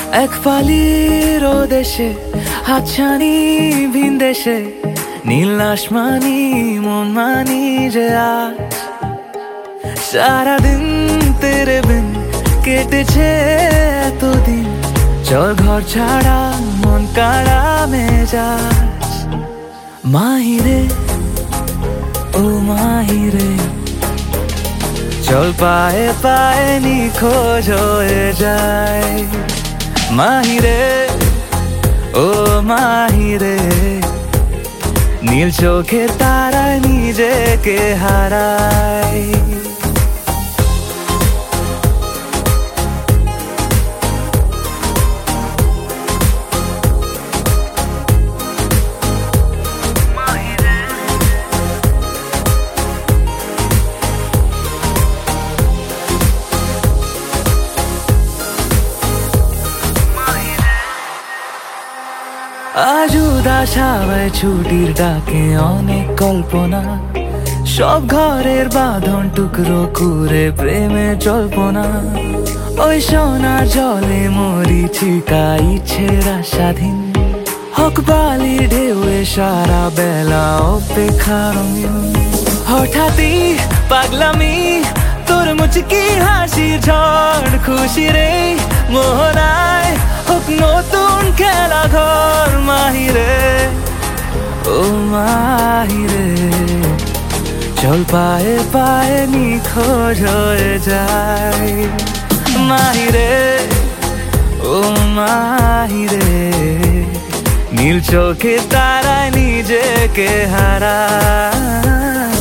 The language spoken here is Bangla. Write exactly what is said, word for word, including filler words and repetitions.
এক ফালির ও দেশে হাতছানি ভিন দেশে নীল আসমানি মন মানি যে আজ সারাদিন তেরে বিন কেটেছে এতদিন চল ঘর ছাড়া মন কাড়া মেজাজ মাহিরে ও মাহিরে চল পায়ে পায়ে নিখোঁজ হয়ে যায় মাহিরে ও মাহিরে নীল চোখের তারায় নিজেকে হারায় আজ উদাস হাওয়ায় ছুটির ডাকে অনেক কল্পনা সব ঘরের বাঁধন টুকরো করে প্রেমে জল্পনা ওই সোনার জলে মরিচিকা ইচ্ছের আশাধীন হক বালি ঢেউয়ে সারা বেলা অপেক্ষা রঙিন হঠাৎই পাগলামি তোর মুচকি হাসির ঝড় খুশি রে মোহনায় হোক নতুন খেলা ঘর মাহিরে ও মাহিরে চল পায়ে পায়ে নিখোঁজ হয়ে যায় মাহিরে ও মাহিরে নীল চোখে তারায় নিজেকে হারায়